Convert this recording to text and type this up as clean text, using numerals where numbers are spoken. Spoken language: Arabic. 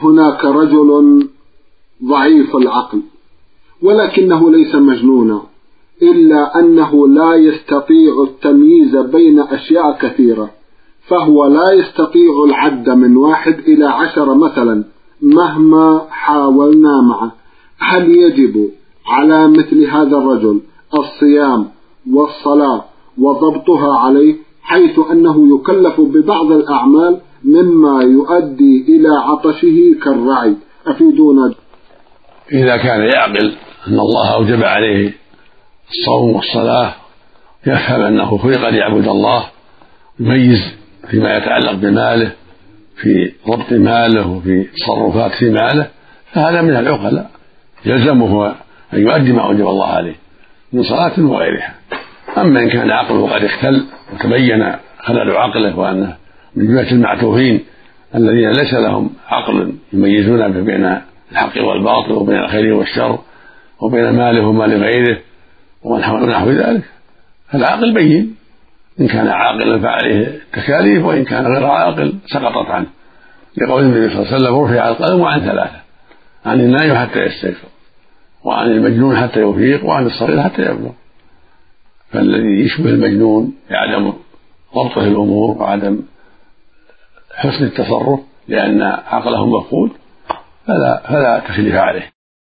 هناك رجل ضعيف العقل ولكنه ليس مجنونا، إلا أنه لا يستطيع التمييز بين أشياء كثيرة، فهو لا يستطيع العد من 1 إلى 10 مثلا مهما حاولنا معه. هل يجب على مثل هذا الرجل الصيام والصلاة وضبطها عليه، حيث أنه يكلف ببعض الأعمال مما يؤدي إلى عطشه كالرعي؟ أفيدونا. إذا كان يعقل أن الله أوجب عليه الصوم والصلاة، يفهم أنه خلق ليعبد الله، يميز فيما يتعلق بماله، في ضبط ماله وفي تصرفات في ماله، فهذا من العقلاء يلزمه أن يؤدي ما أوجب الله عليه من صلاة وغيرها. أما إن كان عقله قد اختل وتبين خلل عقله وأنه من جملة المعتوهين الذين ليس لهم عقل يميزون بين الحق والباطل وبين الخير والشر وبين ماله ومال غيره ونحو ذلك، فالعاقل بين، إن كان عاقلا فعليه التكاليف، وإن كان غير عاقل سقطت عنه، لقول النبي صلى الله عليه وسلم: رفع القلم عن 3، عن النائم حتى يستيقظ، وعن المجنون حتى يفيق، وعن الصغير حتى يبلغ. فالذي يشبه المجنون بعدم ضبطه الأمور وعدم حسن التصرف لأن عقله مفقود فلا تكليف عليه.